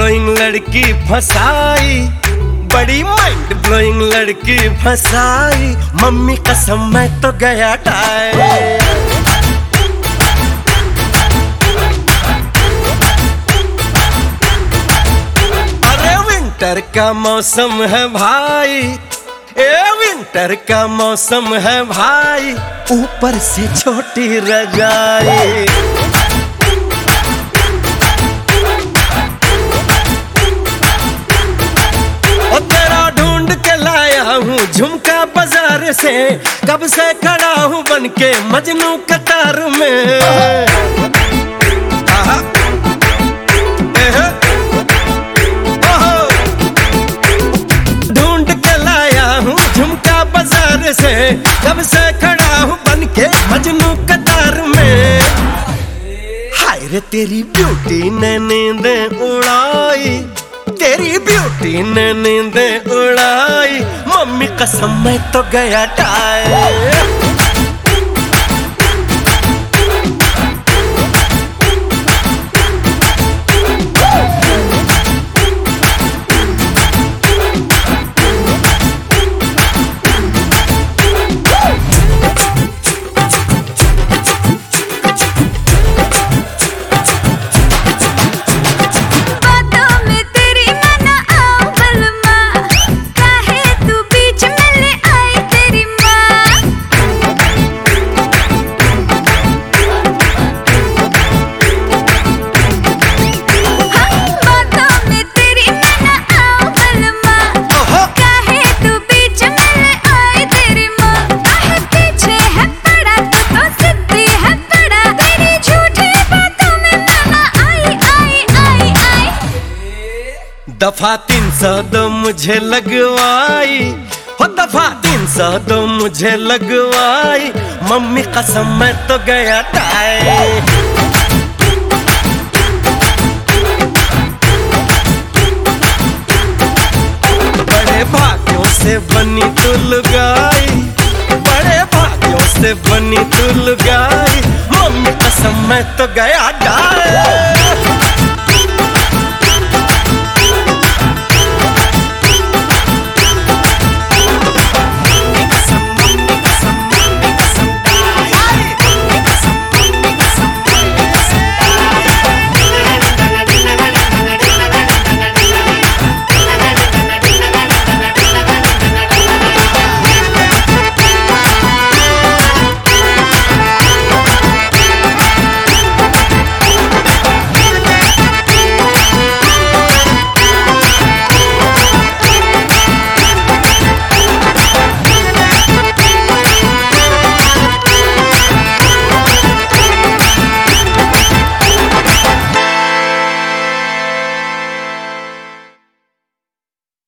Blowing लड़की फसाई, बड़ी माइंड ब्लोइंग लड़की फसाई, मम्मी कसम मैं तो गया टाई। अरे विंटर का मौसम है भाई, विंटर का मौसम है भाई, ऊपर से छोटी रजाई। और तेरा ढूंढ के लाया हूँ झुमका बाजार से, कब से खड़ा हूँ बन के मजनू कतार में। से कब से खड़ा हूँ बन के मजनू कतार में। हाय रे तेरी ब्यूटी ने नींदें उड़ाई, तेरी ब्यूटी ने नींदें उड़ाई, मम्मी कसम मैं तो गया टाई। दफा 302 मुझे लगवाई, हो दफा 302 मुझे लगवाई, मम्मी कसम मैं तो गया टाई। बड़े भाग्यों से बनी तू लुगाई, बड़े भाग्यों से बनी तू लुगाई, मम्मी कसम मैं तो गया टाई।